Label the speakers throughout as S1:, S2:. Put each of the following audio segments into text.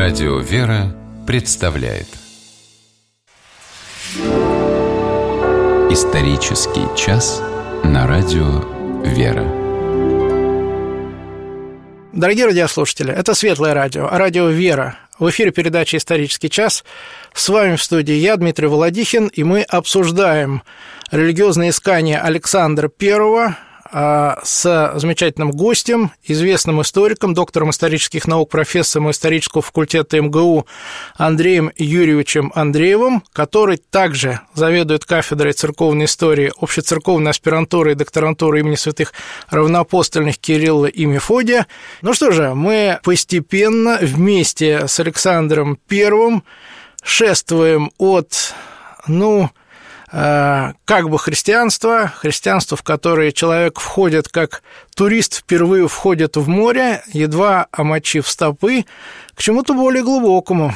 S1: Радио «Вера» представляет Исторический час на Радио «Вера».
S2: Дорогие радиослушатели, это Светлое радио, радио «Вера». В эфире передача «Исторический час». С вами в студии я, Дмитрий Володихин, и мы обсуждаем религиозные искания Александра I с замечательным гостем, известным историком, доктором исторических наук, профессором исторического факультета МГУ Андреем Юрьевичем Андреевым, который также заведует кафедрой церковной истории общецерковной аспирантуры и докторантуры имени святых равноапостольных Кирилла и Мефодия. Ну что же, мы постепенно вместе с Александром I шествуем от, как бы христианство, в которое человек входит как турист впервые входит в море, едва омочив стопы, к чему-то более глубокому.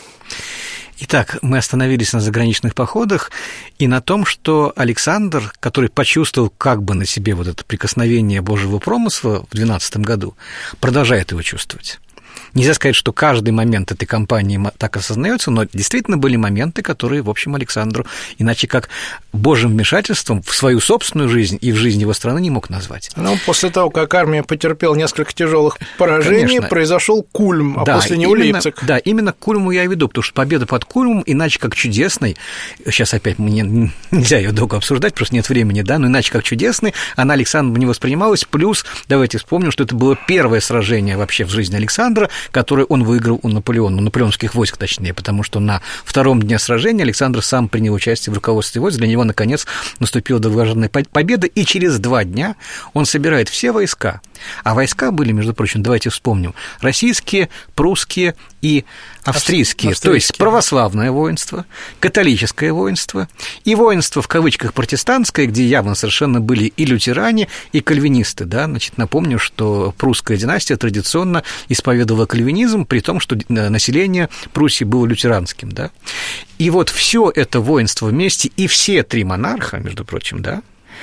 S3: Итак, мы остановились на заграничных походах и на том, что Александр, который почувствовал как бы на себе вот это прикосновение Божьего промысла в 12 году, продолжает его чувствовать. Нельзя сказать, что каждый момент этой кампании так осознается, но действительно были моменты, которые, в общем, Александру иначе как Божьим вмешательством в свою собственную жизнь и в жизнь его страны не мог назвать.
S2: После того, как армия потерпела несколько тяжелых поражений, конечно, произошел Кульм, а после него Лейпциг.
S3: Да, именно к Кульму я и веду, потому что победа под Кульмом, иначе как чудесной, сейчас опять мне нельзя ее долго обсуждать, просто нет времени, да, но иначе как чудесной, она Александром не воспринималась, плюс, давайте вспомним, что это было первое сражение вообще в жизни Александра, который он выиграл у Наполеона, у наполеонских войск, точнее, потому что на втором дне сражения Александр сам принял участие в руководстве войск, для него, наконец, наступила долгожданная победа, и через 2 дня он собирает все войска, а войска были, между прочим, давайте вспомним, российские, прусские и австрийские, то есть православное воинство, католическое воинство и воинство, в кавычках, протестантское, где явно совершенно были и лютеране, и кальвинисты, да, значит, напомню, что прусская династия традиционно исповедовала кальвинизм, при том, что население Пруссии было лютеранским, да, и вот все это воинство вместе, и все 3 монарха, между прочим, да,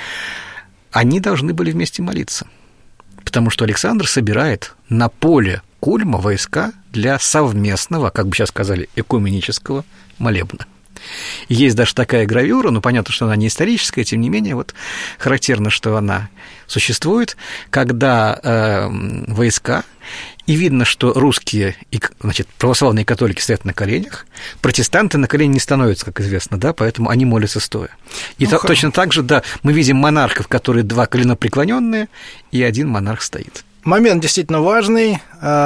S3: они должны были вместе молиться, потому что Александр собирает на поле Кульма войска для совместного, как бы сейчас сказали, экуменического молебна. И есть даже такая гравюра, понятно, что она не историческая, тем не менее, вот характерно, что она существует, когда войска, и видно, что русские, значит, православные католики стоят на коленях, протестанты на колени не становятся, как известно, да, поэтому они молятся стоя. И точно так же, да, мы видим монархов, которые 2 коленопреклоненные, и 1 монарх стоит.
S2: Момент действительно важный.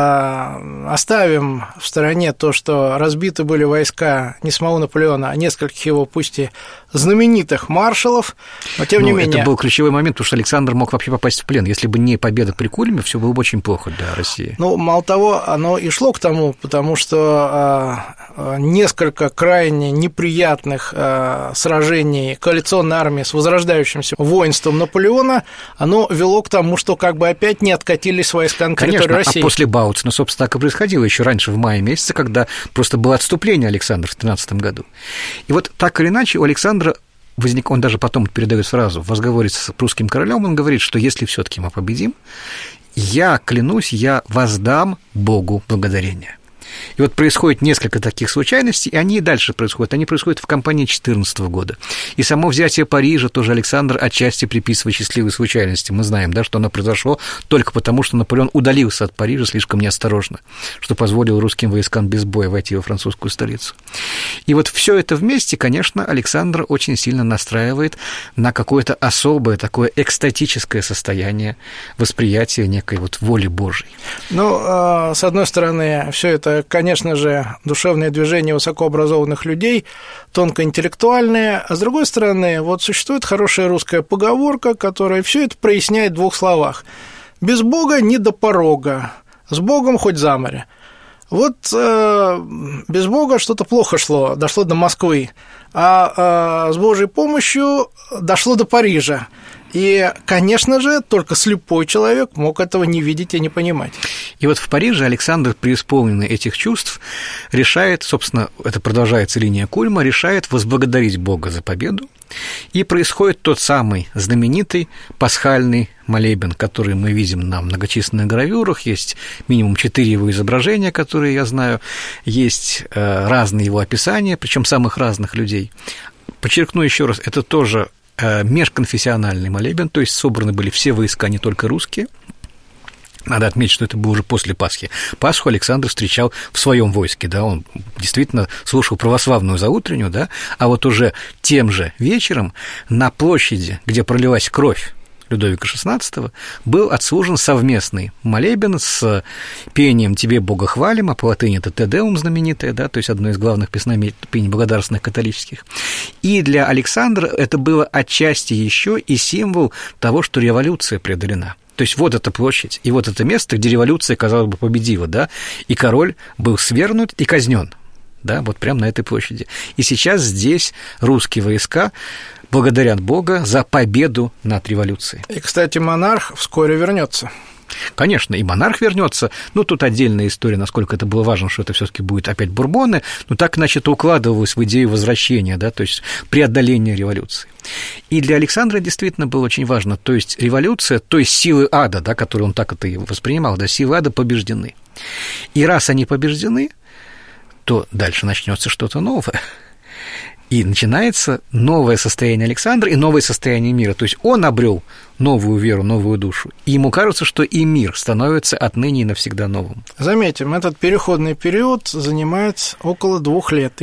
S2: Оставим в стороне то, что разбиты были войска не самого Наполеона, а нескольких его, пусть и знаменитых маршалов, но тем не менее...
S3: Это был ключевой момент, потому что Александр мог вообще попасть в плен. Если бы не победа при Кульме, все было бы очень плохо для России.
S2: Мало того, оно и шло к тому, потому что несколько крайне неприятных сражений коалиционной армии с возрождающимся воинством Наполеона, оно вело к тому, что как бы опять не откатились войска на территорию России.
S3: А после Баутсена, собственно, так и происходило еще раньше, в мае месяце, когда просто было отступление Александра в 13 году. И вот так или иначе у Александра он даже потом передает фразу в разговоре с прусским королем, он говорит, что если все-таки мы победим, я клянусь, я воздам Богу благодарение. И вот происходит несколько таких случайностей, и они и дальше происходят. Они происходят в кампании 14 года. И само взятие Парижа тоже Александр отчасти приписывает счастливой случайности. Мы знаем, да, что оно произошло только потому, что Наполеон удалился от Парижа слишком неосторожно, что позволило русским войскам без боя войти во французскую столицу. И вот все это вместе, конечно, Александра очень сильно настраивает на какое-то особое такое экстатическое состояние восприятия некой вот воли Божьей.
S2: С одной стороны, все это, конечно же, душевное движение высокообразованных людей, тонкоинтеллектуальные, а с другой стороны, вот существует хорошая русская поговорка, которая все это проясняет в 2 словах. «Без Бога не до порога, с Богом хоть за море». Вот без Бога что-то плохо шло, дошло до Москвы, а с Божьей помощью дошло до Парижа. И, конечно же, только слепой человек мог этого не видеть и не понимать.
S3: И вот в Париже Александр, преисполненный этих чувств, решает, собственно, это продолжается линия Кульма, решает возблагодарить Бога за победу, и происходит тот самый знаменитый пасхальный молебен, который мы видим на многочисленных гравюрах, есть минимум 4 его изображения, которые я знаю, есть разные его описания, причем самых разных людей. Подчеркну еще раз, это тоже межконфессиональный молебен, то есть собраны были все войска, не только русские. Надо отметить, что это было уже после Пасхи. Пасху Александр встречал в своем войске, да, он действительно слушал православную заутреннюю, да, а вот уже тем же вечером на площади, где пролилась кровь Людовика XVI, был отслужен совместный молебен с пением «Тебе, Бога, хвалим», а по латыни это «Те Деум» знаменитое, да, то есть одно из главных песнопений благодарственных католических. И для Александра это было отчасти еще и символ того, что революция преодолена. То есть вот эта площадь, и вот это место, где революция, казалось бы, победила, да, и король был свергнут и казнен, да, вот прямо на этой площади. И сейчас здесь русские войска благодарят Бога за победу над революцией.
S2: И, кстати, монарх вскоре вернется.
S3: Конечно, и монарх вернется. Ну, тут отдельная история, насколько это было важно, что это все-таки будет опять Бурбоны, но так иначе это укладывалось в идею возвращения, да, то есть преодоления революции. И для Александра действительно было очень важно, то есть революция, то есть силы ада, да, которые он так это и воспринимал, да, силы ада побеждены. И раз они побеждены, то дальше начнется что-то новое. И начинается новое состояние Александра и новое состояние мира. То есть он обрел новую веру, новую душу. И ему кажется, что и мир становится отныне и навсегда новым.
S2: Заметим, этот переходный период занимает около 2 лет,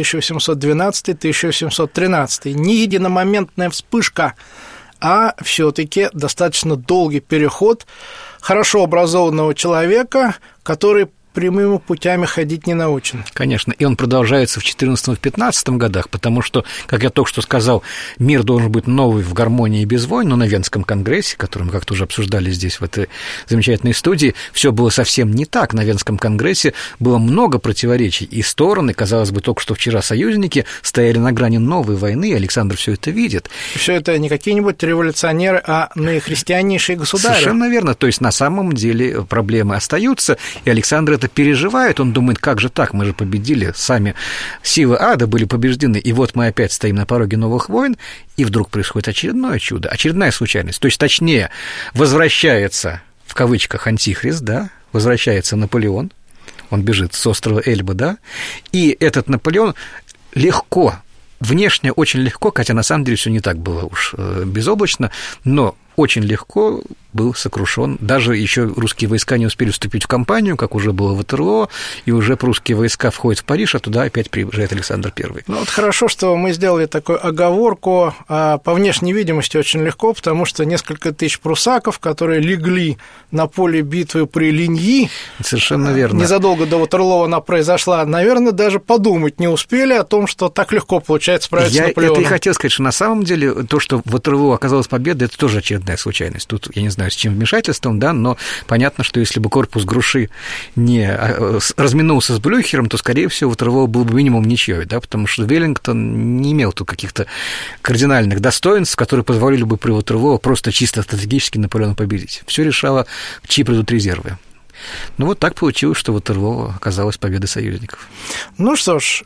S2: 1712-1713. Не единомоментная вспышка, а все-таки достаточно долгий переход хорошо образованного человека, который прямыми путями ходить не научен.
S3: Конечно, и он продолжается в 14-15 годах, потому что, как я только что сказал, мир должен быть новый, в гармонии и без войн, но на Венском конгрессе, который мы как-то уже обсуждали здесь, в этой замечательной студии, все было совсем не так. На Венском конгрессе было много противоречий, и стороны, казалось бы, только что вчера союзники стояли на грани новой войны, и Александр все это видит.
S2: Все это не какие-нибудь революционеры, а наихристианнейшие государи.
S3: Совершенно верно, то есть на самом деле проблемы остаются, и Александр это переживает, он думает, как же так, мы же победили, сами силы ада были побеждены, и вот мы опять стоим на пороге новых войн, и вдруг происходит очередное чудо, очередная случайность, то есть, точнее, возвращается, в кавычках, антихрист, да, возвращается Наполеон, он бежит с острова Эльба, да, и этот Наполеон легко, внешне очень легко, хотя на самом деле все не так было уж безоблачно, но очень легко был сокрушен. Даже еще русские войска не успели вступить в кампанию, как уже было в Ватерлоо, и уже прусские войска входят в Париж, а туда опять приезжает Александр I.
S2: Ну, вот хорошо, что мы сделали такую оговорку. По внешней видимости очень легко, потому что несколько тысяч прусаков, которые легли на поле битвы при Линьи,
S3: совершенно верно.
S2: Незадолго до Ватерлоо она произошла, наверное, даже подумать не успели о том, что так легко получается справиться с Наполеоном.
S3: Я это и хотел сказать, что на самом деле то, что в Ватерлоо оказалась победа, это тоже очередная случайность. Тут, я не знаю, с чем вмешательством, да, но понятно, что если бы корпус Груши не разминулся с Блюхером, то, скорее всего, Ватерлоо был бы минимум ничьей, да, потому что Веллингтон не имел тут каких-то кардинальных достоинств, которые позволили бы при Ватерлоо просто чисто стратегически Наполеона победить. Все решало, чьи придут резервы. Ну, вот так получилось, что Ватерлоо оказалась победой союзников.
S2: Ну что ж,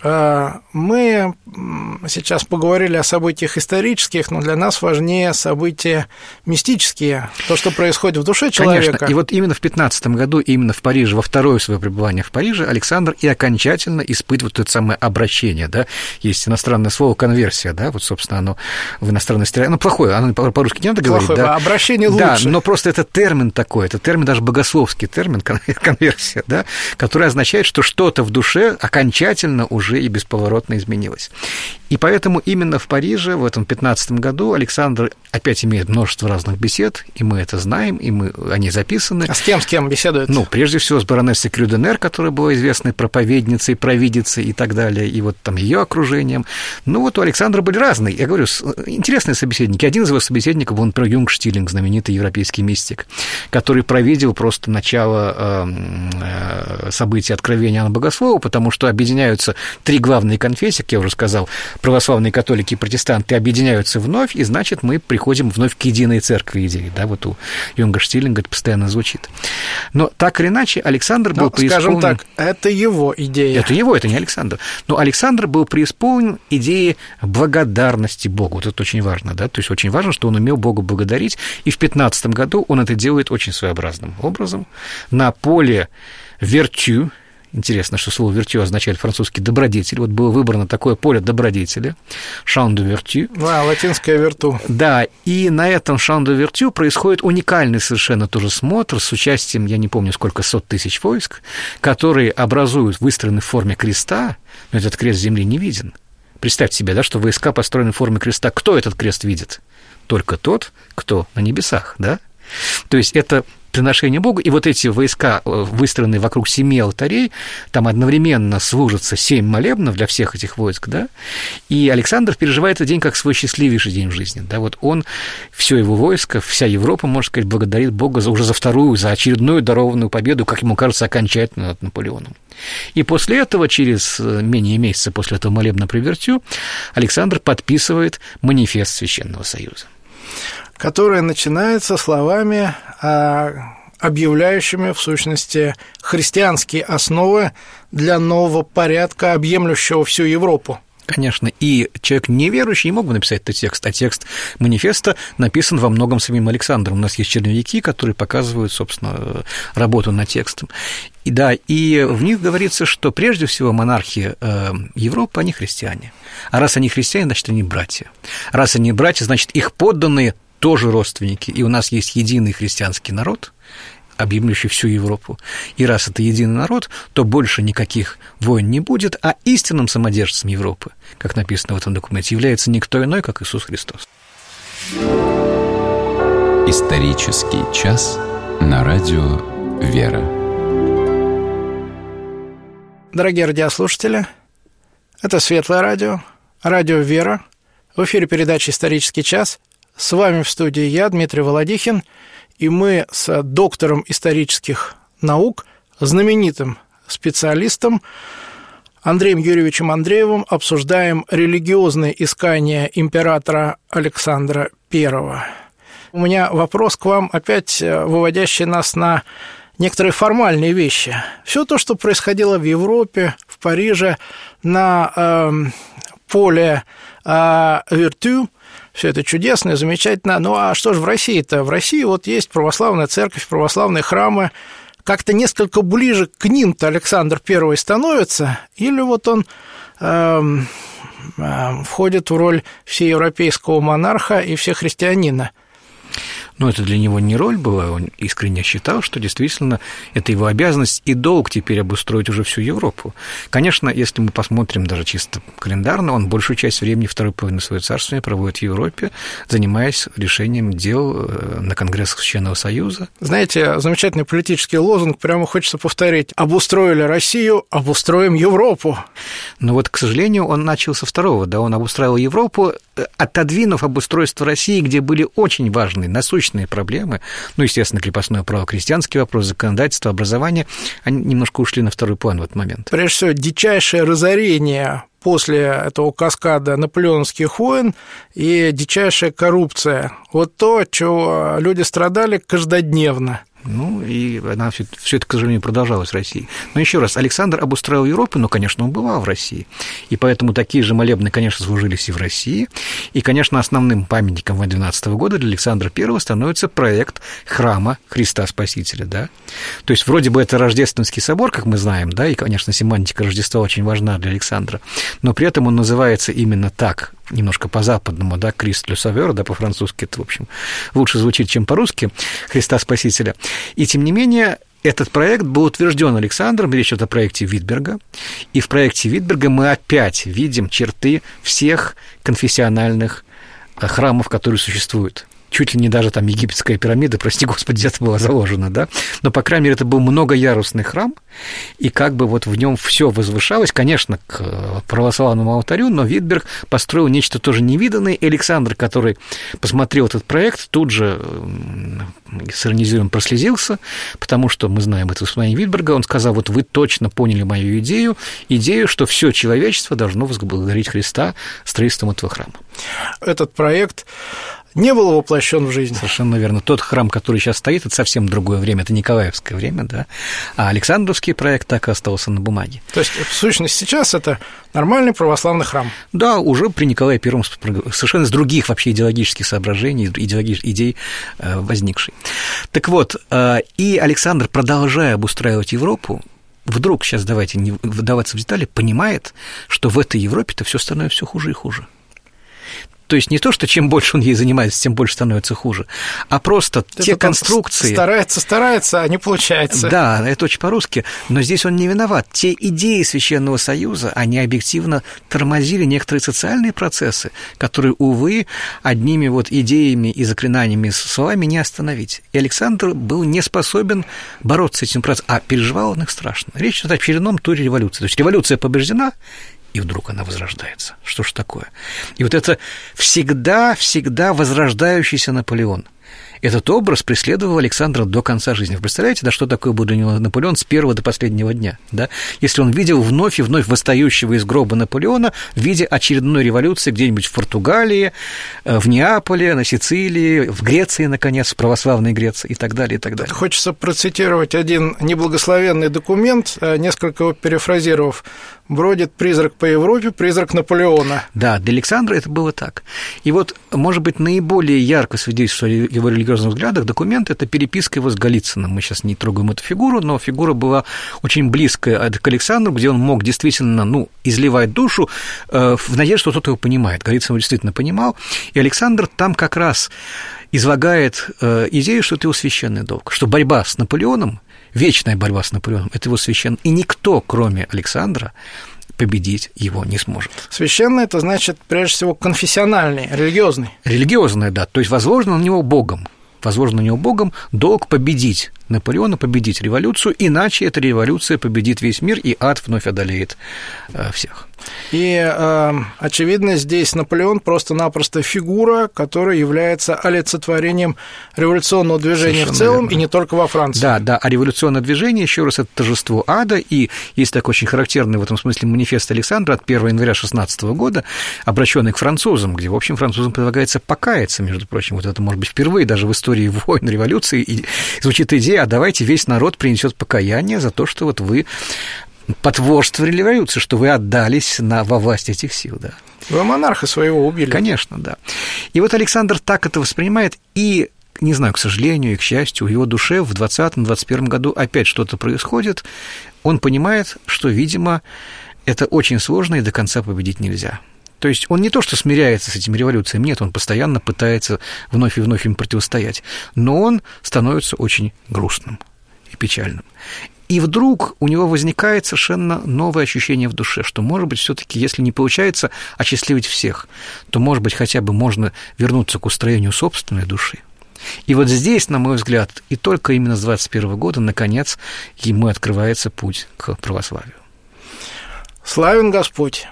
S2: мы сейчас поговорили о событиях исторических, но для нас важнее события мистические, то, что происходит в душе человека.
S3: Конечно, и вот именно в 15 году, именно в Париже, во второе свое пребывание в Париже, Александр и окончательно испытывает это самое обращение, да, есть иностранное слово «конверсия», да, вот, собственно, оно в иностранной стране, оно плохое, оно по-русски не надо говорить,
S2: плохое,
S3: да.
S2: Обращение лучше.
S3: Да, но просто это термин такой, это термин даже богословский термин, конверсия, да, которая означает, что что-то в душе окончательно уже и бесповоротно изменилось. И поэтому именно в Париже в этом 15 году Александр опять имеет множество разных бесед, и мы это знаем, и они записаны.
S2: А с кем беседует?
S3: Ну, прежде всего, с баронессой Крюденер, которая была известной проповедницей, провидицей и так далее, и вот там ее окружением. Ну, вот у Александра были разные, я говорю, интересные собеседники. Один из его собеседников был, например, Юнгштилинг, знаменитый европейский мистик, который провидел просто начало этого события откровения Иоанна Богослова, потому что объединяются три главные конфессии, как я уже сказал, православные, католики и протестанты объединяются вновь, и, значит, мы приходим вновь к единой церкви идеи, да, вот у Юнга Штиллинга это постоянно звучит. Но так или иначе, Александр был преисполнен...
S2: Скажем так, это его идея.
S3: Это его, это не Александр. Но Александр был преисполнен идеей благодарности Богу. Вот это очень важно, да, то есть очень важно, что он умел Бога благодарить, и в 15 году он это делает очень своеобразным образом. На поле «vertu», интересно, что слово «vertu» означает французский «добродетель», вот было выбрано такое поле добродетеля, «champ de vertu».
S2: Да, латинское «верту».
S3: Да, и на этом «champ de vertu» происходит уникальный совершенно тоже смотр с участием, я не помню, сколько сот тысяч войск, которые образуют, выстроены в форме креста, но этот крест с земли не виден. Представьте себе, да, что войска построены в форме креста. Кто этот крест видит? Только тот, кто на небесах, да? То есть это приношение Богу, и вот эти войска, выстроенные вокруг 7 алтарей, там одновременно служатся 7 молебнов для всех этих войск, да, и Александр переживает этот день как свой счастливейший день в жизни, да, вот он, все его войско, вся Европа, можно сказать, благодарит Бога уже за вторую, за очередную дарованную победу, как ему кажется, окончательно над Наполеоном. И после этого, через менее месяца после этого молебна при Вертю, Александр подписывает манифест Священного Союза,
S2: которое начинается словами, объявляющими, в сущности, христианские основы для нового порядка, объемлющего всю Европу.
S3: Конечно, и человек неверующий не мог бы написать этот текст, а текст манифеста написан во многом самим Александром. У нас есть черновики, которые показывают, собственно, работу над текстом. И да, и в них говорится, что прежде всего монархи Европы, они христиане. А раз они христиане, значит, они братья. Раз они братья, значит, их подданные тоже родственники. И у нас есть единый христианский народ, объемлющий всю Европу. И раз это единый народ, то больше никаких войн не будет, а истинным самодержцем Европы, как написано в этом документе, является никто иной, как Иисус Христос.
S1: Исторический час на радио «Вера».
S2: Дорогие радиослушатели, это Светлое радио, радио «Вера». В эфире передача «Исторический час». С вами в студии я, Дмитрий Володихин, и мы с доктором исторических наук, знаменитым специалистом Андреем Юрьевичем Андреевым обсуждаем религиозные искания императора Александра I. У меня вопрос к вам, опять выводящий нас на некоторые формальные вещи. Все то, что происходило в Европе, в Париже, на поле Вертю, все это чудесно и замечательно. Ну, а что же в России-то? В России вот есть православная церковь, православные храмы. Как-то несколько ближе к ним-то Александр I становится? Или вот он входит в роль всеевропейского монарха и всехристианина?
S3: Но это для него не роль была, он искренне считал, что действительно это его обязанность и долг теперь обустроить уже всю Европу. Конечно, если мы посмотрим даже чисто календарно, он большую часть времени второй половины своего царствования проводит в Европе, занимаясь решением дел на Конгрессах Священного Союза.
S2: Знаете, замечательный политический лозунг, прямо хочется повторить: обустроили Россию, обустроим Европу.
S3: Но вот, к сожалению, он начал со второго, да, он обустраивал Европу, отодвинув обустройство России, где были очень важные, насущные проблемы, ну, естественно, крепостное право, крестьянский вопрос, законодательство, образование, они немножко ушли на второй план в этот момент.
S2: Прежде всего, дичайшее разорение после этого каскада наполеоновских войн и дичайшая коррупция. Вот то, от чего люди страдали каждодневно.
S3: Ну, и она все это, к сожалению, продолжалось в России. Но еще раз, Александр обустраивал Европу, но, конечно, он бывал в России. И поэтому такие же молебны, конечно, служились и в России. И, конечно, основным памятником 12 года для Александра I становится проект храма Христа Спасителя, да. То есть, вроде бы это Рождественский собор, как мы знаем, да, и, конечно, семантика Рождества очень важна для Александра, но при этом он называется именно так, немножко по-западному, да, Christ le Sauveur, да, по-французски это, в общем, лучше звучит, чем по-русски, Христа Спасителя. И, тем не менее, этот проект был утвержден Александром, речь идет о проекте Витберга, и в проекте Витберга мы опять видим черты всех конфессиональных храмов, которые существуют. чуть ли не даже там египетская пирамида, прости господи, где-то была заложена, да, но, по крайней мере, это был многоярусный храм, и как бы вот в нем все возвышалось, конечно, к православному алтарю, но Витберг построил нечто тоже невиданное. И Александр, который посмотрел этот проект, тут же с иронизированием прослезился, потому что мы знаем это воспоминание Витберга, он сказал: вот вы точно поняли мою идею, что все человечество должно возблагодарить Христа строительством этого храма.
S2: Этот проект не был воплощен в жизнь.
S3: Совершенно верно. Тот храм, который сейчас стоит, это совсем другое время, это Николаевское время, да, а Александровский проект так и остался на бумаге.
S2: То есть, в сущности, сейчас это нормальный православный храм.
S3: Да, уже при Николае I совершенно из других вообще идеологических соображений, идей возникшей. Так вот, и Александр, продолжая обустраивать Европу, вдруг, сейчас давайте не вдаваться в детали, понимает, что в этой Европе-то все становится все хуже и хуже. То есть не то, что чем больше он ей занимается, тем больше становится хуже, а просто это те конструкции...
S2: Старается, а не получается.
S3: Да, это очень по-русски, но здесь он не виноват. Те идеи Священного Союза, они объективно тормозили некоторые социальные процессы, которые, увы, одними вот идеями и заклинаниями, словами не остановить. И Александр был не способен бороться с этим процессом, а переживал он их страшно. Речь идет о очередном туре революции. То есть революция побеждена, и вдруг она возрождается. Что ж такое? И вот это всегда возрождающийся Наполеон. Этот образ преследовал Александра до конца жизни. Вы представляете, да, что такое был для него Наполеон с первого до последнего дня? Да? Если он видел вновь и вновь восстающего из гроба Наполеона в виде очередной революции где-нибудь в Португалии, в Неаполе, на Сицилии, в Греции, наконец, в православной Греции и так далее, и так далее.
S2: Хочется процитировать один неблагословенный документ, несколько его перефразировав. «Бродит призрак по Европе, призрак Наполеона».
S3: Да, для Александра это было так. И вот, может быть, наиболее ярко свидетельствует о его религиозных взглядах документ — это переписка его с Голицыным. Мы сейчас не трогаем эту фигуру, но фигура была очень близкая к Александру, где он мог действительно, изливать душу в надежде, что кто-то его понимает. Голицын его действительно понимал, и Александр там как раз излагает идею, что это его священный долг, что борьба с Наполеоном, вечная борьба с Наполеоном — это его священный, и никто, кроме Александра, победить его не сможет.
S2: Священный — это значит, прежде всего, конфессиональный, религиозный.
S3: Религиозный, да, то есть возложено на него Богом долг победить Наполеона, победить революцию, иначе эта революция победит весь мир, и ад вновь одолеет всех.
S2: И, очевидно, здесь Наполеон просто-напросто фигура, которая является олицетворением революционного движения совершенно в целом, верно. И не только во Франции.
S3: Да, а революционное движение, еще раз, это торжество ада, и есть такой очень характерный в этом смысле манифест Александра от 1 января 16 года, обращенный к французам, где, в общем, французам предлагается покаяться, между прочим, вот это, может быть, впервые даже в истории войн, революции, и звучит идея: а давайте весь народ принесет покаяние за то, что вот вы потворствовали революции, что вы отдались во власть этих сил, да.
S2: Вы монарха своего убили.
S3: Конечно, да. И вот Александр так это воспринимает, и, не знаю, к сожалению и к счастью, в его душе в 2020-2021 году опять что-то происходит. Он понимает, что, видимо, это очень сложно и до конца победить нельзя. То есть он не то что смиряется с этими революциями, нет, он постоянно пытается вновь и вновь им противостоять, но он становится очень грустным и печальным. И вдруг у него возникает совершенно новое ощущение в душе, что, может быть, все-таки, если не получается осчастливить всех, то, может быть, хотя бы можно вернуться к устроению собственной души. И вот здесь, на мой взгляд, и только именно с 21 года, наконец, ему открывается путь к православию.
S2: Славен Господь!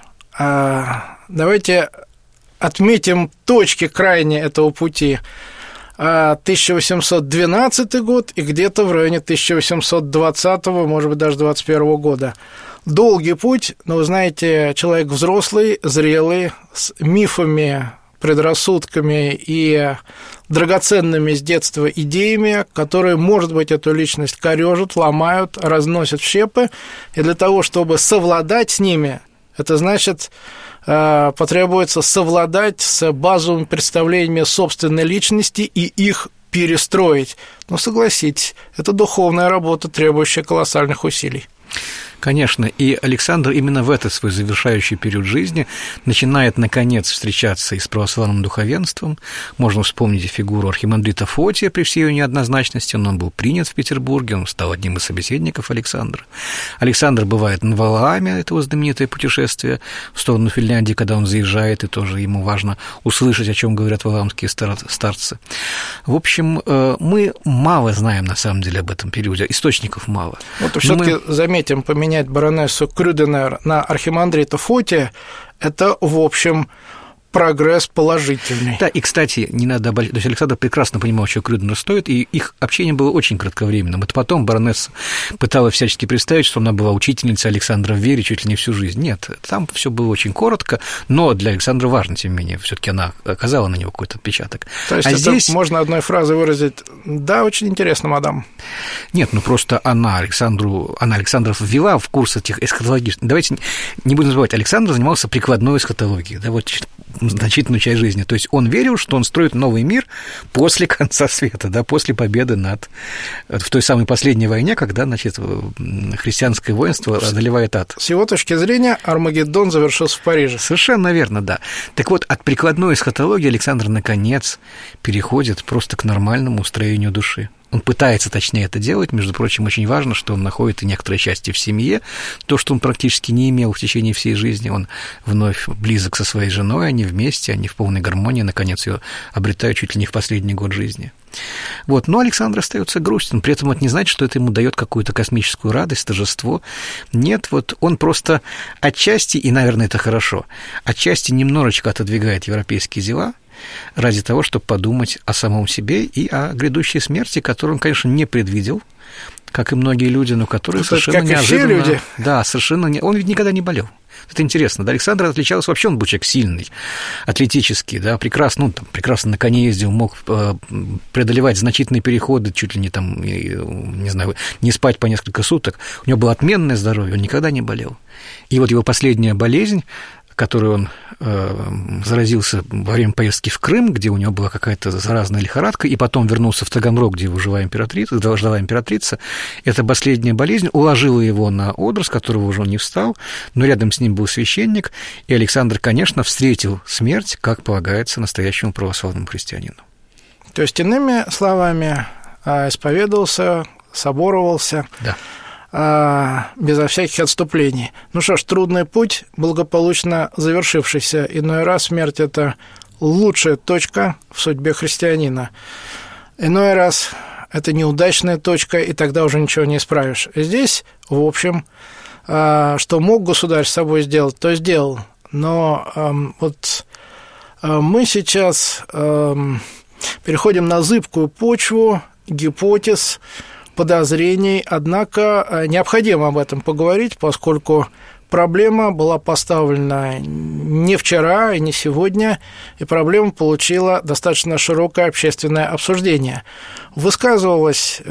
S2: Давайте отметим точки крайние этого пути. 1812 год и где-то в районе 1820, может быть, даже 21 года. Долгий путь, но, вы знаете, человек взрослый, зрелый, с мифами, предрассудками и драгоценными с детства идеями, которые, может быть, эту личность корёжат, ломают, разносят в щепы. И для того, чтобы совладать с ними, это значит, потребуется совладать с базовыми представлениями собственной личности и их перестроить. Но согласитесь, это духовная работа, требующая колоссальных усилий.
S3: Конечно, и Александр именно в этот свой завершающий период жизни начинает, наконец, встречаться и с православным духовенством. Можно вспомнить фигуру архимандрита Фотия при всей ее неоднозначности. Он был принят в Петербурге, он стал одним из собеседников Александра. Александр бывает на Валааме, это его знаменитое путешествие в сторону Финляндии, когда он заезжает, и тоже ему важно услышать, о чем говорят валаамские старцы. В общем, мы мало знаем, на самом деле, об этом периоде, источников мало.
S2: Вот все-таки заметим, поменять баронессу Крюденер на архимандрита Фотия – это, в общем, прогресс положительный.
S3: Да, и, кстати, не надо обольщать. То есть Александр прекрасно понимал, что Крюденер стоит, и их общение было очень кратковременным. Это потом баронесса пыталась всячески представить, что она была учительницей Александра в вере чуть ли не всю жизнь. Нет, там все было очень коротко, но для Александра важно, тем не менее, все-таки она оказала на него какой-то отпечаток.
S2: То есть здесь можно одной фразой выразить: да, очень интересно, мадам.
S3: Нет, просто она Александров ввела в курс этих эсхатологических. Давайте не будем забывать, Александр занимался прикладной эсхатологией, да, вот значительную часть жизни. То есть он верил, что он строит новый мир после конца света, да, после победы в той самой последней войне, когда, христианское воинство одолевает ад.
S2: С его точки зрения, Армагеддон завершился в Париже.
S3: Совершенно верно, да. Так вот, от прикладной эсхатологии Александр, наконец, переходит просто к нормальному устроению души. Он пытается, точнее, это делать. Между прочим, очень важно, что он находит и некоторое счастье в семье. То, что он практически не имел в течение всей жизни. Он вновь близок со своей женой, они вместе, они в полной гармонии, наконец, ее обретают чуть ли не в последний год жизни. Но Александр остается грустен, при этом это не значит, что это ему дает какую-то космическую радость, торжество. Нет, он просто отчасти, и, наверное, это хорошо, отчасти немножечко отодвигает европейские дела ради того, чтобы подумать о самом себе и о грядущей смерти, которую он, конечно, не предвидел, как и многие люди, но которые совершенно неожиданно...
S2: люди.
S3: Да, совершенно не... Он ведь никогда не болел. Это интересно. Да, Александр отличался вообще, он был человек сильный, атлетический, да, прекрасно на коне ездил, мог преодолевать значительные переходы, чуть ли не спать по несколько суток. У него было отменное здоровье, он никогда не болел. И его последняя болезнь, которой он заразился во время поездки в Крым, где у него была какая-то заразная лихорадка, и потом вернулся в Таганрог, где его ждала императрица. Эта последняя болезнь уложила его на одр, с которого уже он не встал, но рядом с ним был священник, и Александр, конечно, встретил смерть, как полагается настоящему православному христианину.
S2: То есть, иными словами, исповедовался, соборовался.
S3: Да.
S2: Безо всяких отступлений. Что ж, трудный путь, благополучно завершившийся. Иной раз смерть – это лучшая точка в судьбе христианина. Иной раз это неудачная точка, и тогда уже ничего не исправишь. Здесь, в общем, что мог государь с собой сделать, то сделал. Но мы сейчас переходим на зыбкую почву гипотез, подозрений, однако необходимо об этом поговорить, поскольку проблема была поставлена не вчера и не сегодня, и проблема получила достаточно широкое общественное обсуждение. Высказывалась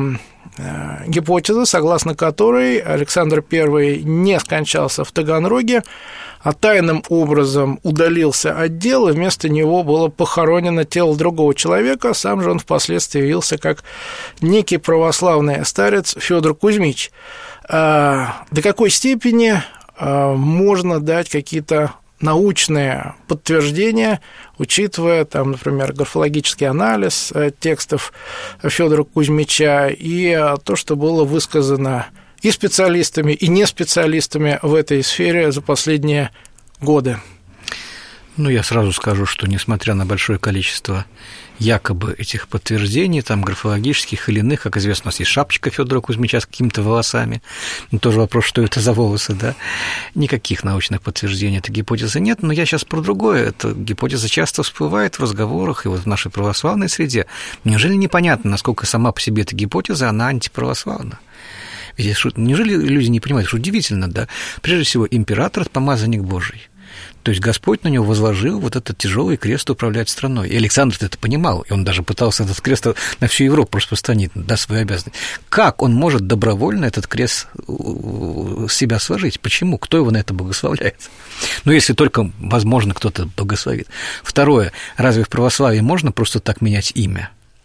S2: гипотеза, согласно которой Александр I не скончался в Таганроге, а тайным образом удалился от дел, и вместо него было похоронено тело другого человека, сам же он впоследствии явился как некий православный старец Федор Кузьмич. До какой степени можно дать какие-то научные подтверждения, учитывая, например, графологический анализ текстов Федора Кузьмича и то, что было высказано и специалистами, и не специалистами в этой сфере за последние годы?
S3: Я сразу скажу, что несмотря на большое количество якобы этих подтверждений, графологических или иных, как известно, у нас есть шапочка Федора Кузьмича с какими-то волосами, тоже вопрос, что это за волосы, да, никаких научных подтверждений этой гипотезы нет, но я сейчас про другое, эта гипотеза часто всплывает в разговорах и в нашей православной среде. Неужели непонятно, насколько сама по себе эта гипотеза, она антиправославна? Ведь неужели люди не понимают, что удивительно, да? Прежде всего, император – это помазанник Божий. То есть Господь на него возложил этот тяжелый крест управлять страной. И Александр это понимал, и он даже пытался этот крест на всю Европу распространить, свою обязанность. Как он может добровольно этот крест с себя сложить? Почему? Кто его на это благословляет? Если только, возможно, кто-то благословит. Второе. Разве в православии можно просто так менять имя?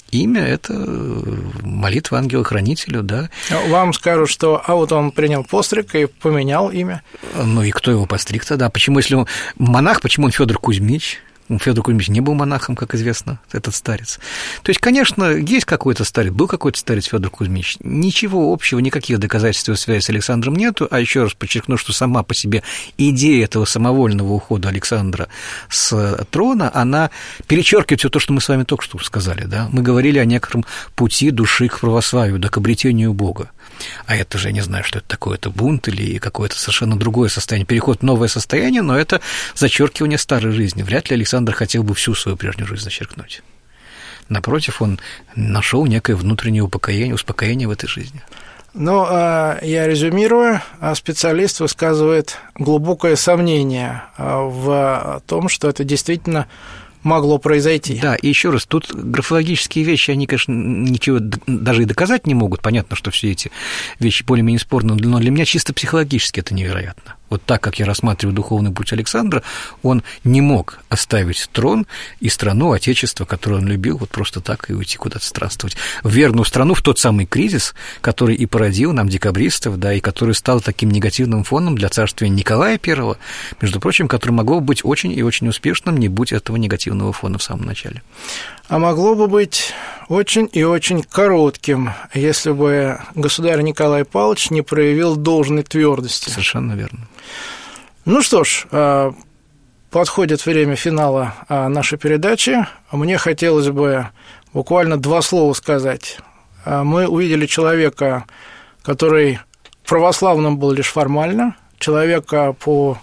S3: имя – это молитва ангела-хранителю, да.
S2: Вам скажут, что вот он принял постриг и поменял имя.
S3: Ну и кто его постриг тогда? Почему, если он монах, почему он Федор Кузьмич? Федор Кузьмич не был монахом, как известно, этот старец. То есть, конечно, есть какой-то старец, был какой-то старец Федор Кузьмич. Ничего общего, никаких доказательств его связи с Александром нету. А еще раз подчеркну, что сама по себе идея этого самовольного ухода Александра с трона, она перечеркивает все то, что мы с вами только что сказали. Да? Мы говорили о некотором пути души к православию, да, к обретению Бога. А это же, я не знаю, что это такое, это бунт или какое-то совершенно другое состояние, переход в новое состояние, но это зачеркивание старой жизни. Вряд ли Александр хотел бы всю свою прежнюю жизнь зачеркнуть. Напротив, он нашел некое внутреннее успокоение в этой жизни.
S2: Ну, я резюмирую, специалист высказывает глубокое сомнение в том, что это действительно могло произойти.
S3: Да, и еще раз, тут графологические вещи, они, конечно, ничего даже и доказать не могут. Понятно, что все эти вещи более-менее спорны, но для меня чисто психологически это невероятно. Вот так, как я рассматриваю духовный путь Александра, он не мог оставить трон и страну, отечество, которое он любил, вот просто так и уйти куда-то странствовать. В верную страну, в тот самый кризис, который и породил нам декабристов, да, и который стал таким негативным фоном для царствия Николая I, между прочим, которое могло быть очень и очень успешным, не будь этого негативного фона в самом начале.
S2: А могло бы быть очень и очень коротким, если бы государь Николай Павлович не проявил должной твердости.
S3: Совершенно верно.
S2: Ну что ж, подходит время финала нашей передачи. Мне хотелось бы буквально 2 слова сказать. Мы увидели человека, который православным был лишь формально, человека по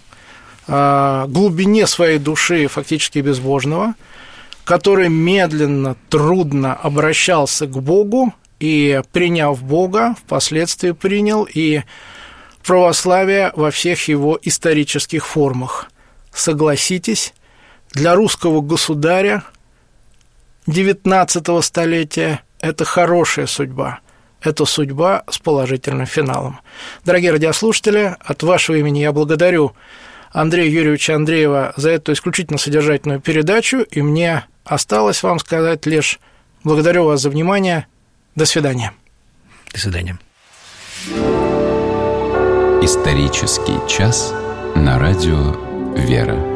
S2: глубине своей души фактически безбожного, который медленно, трудно обращался к Богу и, приняв Бога, впоследствии принял и православие во всех его исторических формах. Согласитесь, для русского государя XIX столетия это хорошая судьба. Это судьба с положительным финалом. Дорогие радиослушатели, от вашего имени я благодарю Андрея Юрьевича Андреева за эту исключительно содержательную передачу, и мне осталось вам сказать лишь благодарю вас за внимание. До свидания.
S3: До свидания.
S1: Исторический час на радио «Вера».